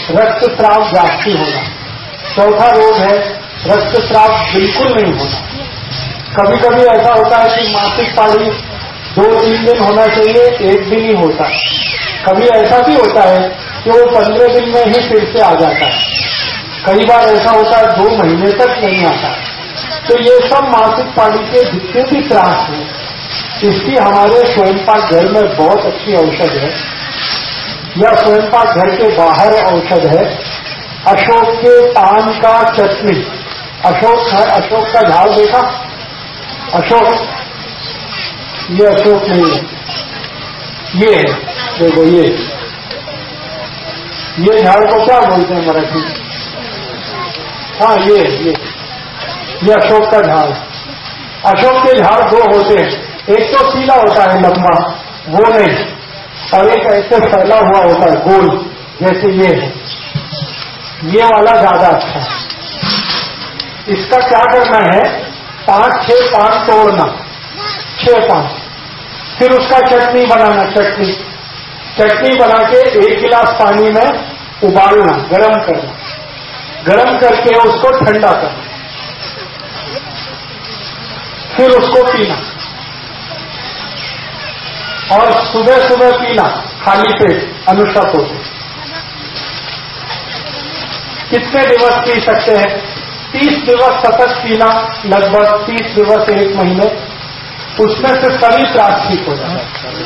रक्तस्राव जास्ती होना। चौथा रोग है रक्तस्राव बिल्कुल नहीं होना। कभी कभी ऐसा होता है कि मासिक पानी 2-3 दिन होना चाहिए, 1 दिन ही होता है। कभी ऐसा भी होता है कि वो 15 दिन में ही फिर से आ जाता है। कई बार ऐसा होता है 2 महीने तक नहीं आता। तो ये सब मासिक पानी के जितने भी त्रास हैं, इसकी हमारे स्वयंपाक घर में बहुत अच्छी औषध है, या स्वयंपाक घर के बाहर औषध है। अशोक के पान का चटनी। अशोक का झाड़ देखा? अशोक, ये अशोक नहीं है, ये है, देखो ये झाड़ को क्या बोलते हैं मराठी? हाँ, ये अशोक का झाड़। अशोक के झाड़ 2 होते हैं, एक तो सीधा होता है लंबा, वो नहीं, और एक ऐसे फैला हुआ होता है गोल, जैसे ये है। ये वाला ज्यादा अच्छा है। इसका क्या करना है, 5-6 पान तोड़ना, 6 पान, फिर उसका चटनी बनाना। चटनी बना के 1 गिलास पानी में उबालना, गरम करना, गरम करके उसको ठंडा करना, फिर उसको पीना। और सुबह सुबह पीना खाली पेट, अनुशत होते। कितने दिवस पी सकते हैं? 30 दिवस सतत पीना, लगभग 30 दिवस 1 महीने। उसमें से सभी त्रास ठीक हो जाए।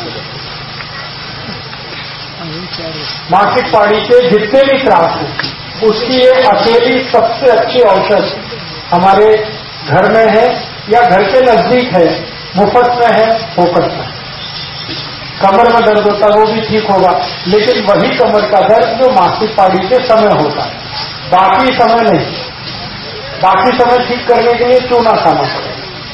मासिक पानी के जितने भी त्रास हैं, उसकी ये अकेली सबसे अच्छी औषध हमारे घर में है, या घर के नजदीक है, मुफ्त में है, फोकट में। कमर में दर्द होता है वो भी ठीक होगा, लेकिन वही कमर का दर्द जो मासिक पानी के समय होता है, बाकी समय नहीं। बाकी समय ठीक करने के लिए चूना खाना पड़ेगा।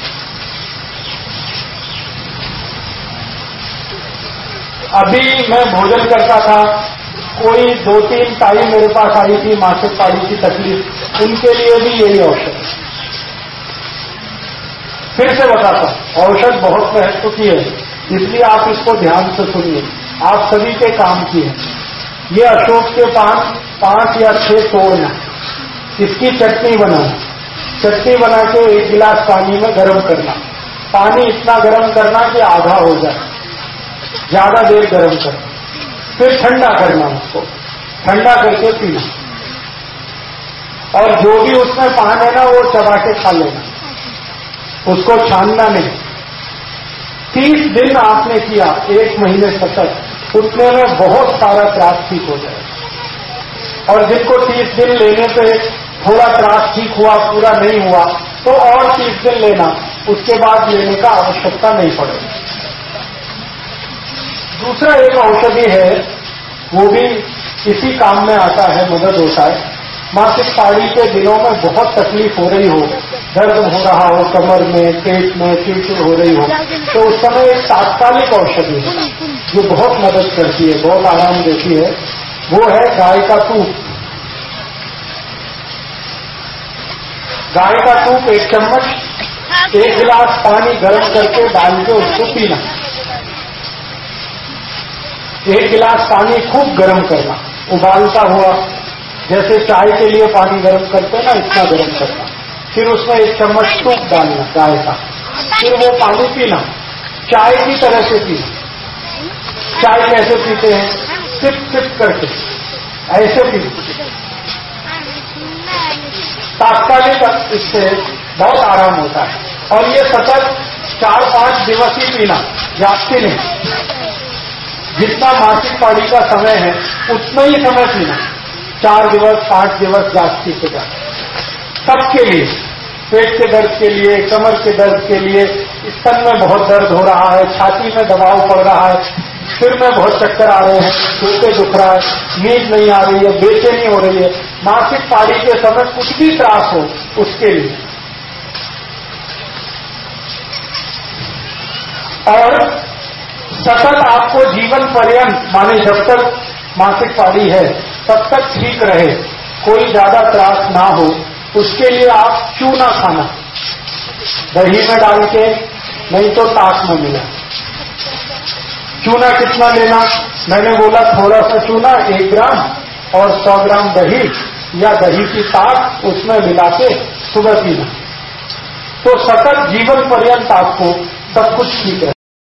अभी मैं भोजन करता था, कोई 2-3 ताई मेरे पास आई थी मासिक पानी की तकलीफ, उनके लिए भी यही औषध है। फिर से बताता, औषध बहुत महत्व की है, इसलिए आप इसको ध्यान से सुनिए, आप सभी के काम की है। ये अशोक के पान 5 या 6 तोड़ना, इसकी चटनी बनाना। चटनी बना के 1 गिलास पानी में गर्म करना। पानी इतना गर्म करना कि आधा हो जाए, ज्यादा देर गर्म करना, फिर ठंडा करना, उसको ठंडा करके पीना। और जो भी उसमें पान है ना, वो चबा के खा लेना, उसको छानना नहीं। 30 दिन आपने किया, 1 महीने सतत, उतने में बहुत सारा त्रास ठीक हो जाएगा। और जिनको 30 दिन लेने से थोड़ा त्रास ठीक हुआ, पूरा नहीं हुआ, तो और 30 दिन लेना, उसके बाद लेने का आवश्यकता नहीं पड़ेगी। दूसरा एक औषधि है, वो भी इसी काम में आता है, मदद होता है। मासिक पानी के दिनों में बहुत तकलीफ हो रही हो, दर्द हो रहा हो कमर में, पेट में, चिड़चिड़ हो रही हो, तो उस समय एक तात्कालिक औषधि है जो बहुत मदद करती है, बहुत आराम देती है। वो है गाय का दूध। गाय का दूध 1 चम्मच, 1 गिलास पानी गर्म करके डाल के उसको पीना। 1 गिलास पानी खूब गर्म करना, उबालता हुआ, जैसे चाय के लिए पानी गर्म करते हैं ना, इतना गर्म करना। फिर उसमें 1 चम्मच दूध डालना गाय का, फिर वो पानी पीना, चाय की तरह से पीना। चाय कैसे पीते हैं? सिप सिप करके, ऐसे पीना। तात्कालिक इससे बहुत आराम होता है। और ये सतत 4-5 दिवस ही पीना, जास्ती नहीं। जितना मासिक पानी का समय है उतना ही समय पीना, 4 दिवस 5 दिवस जास्ती से जाए। सबके लिए, पेट के दर्द के लिए, कमर के दर्द के लिए, स्तन में बहुत दर्द हो रहा है, छाती में दबाव पड़ रहा है, सिर में बहुत चक्कर आ रहे हैं, पेट दुख रहा है, नींद नहीं आ रही है, बेचैनी हो रही है, मासिक पानी के समय कुछ भी त्रास हो, उसके लिए। और सतत आपको जीवन पर्यंत, माने जब तक मासिक पानी है तब तक ठीक रहे, कोई ज्यादा त्रास ना हो, उसके लिए आप चूना खाना, दही में डाल के, नहीं तो ताक में मिला। चूना कितना लेना? मैंने बोला थोड़ा सा चूना 1 ग्राम, और 100 ग्राम दही या दही की ताक उसमें मिला के सुबह पीना, तो सतत जीवन पर्यंत आपको सब कुछ ठीक है।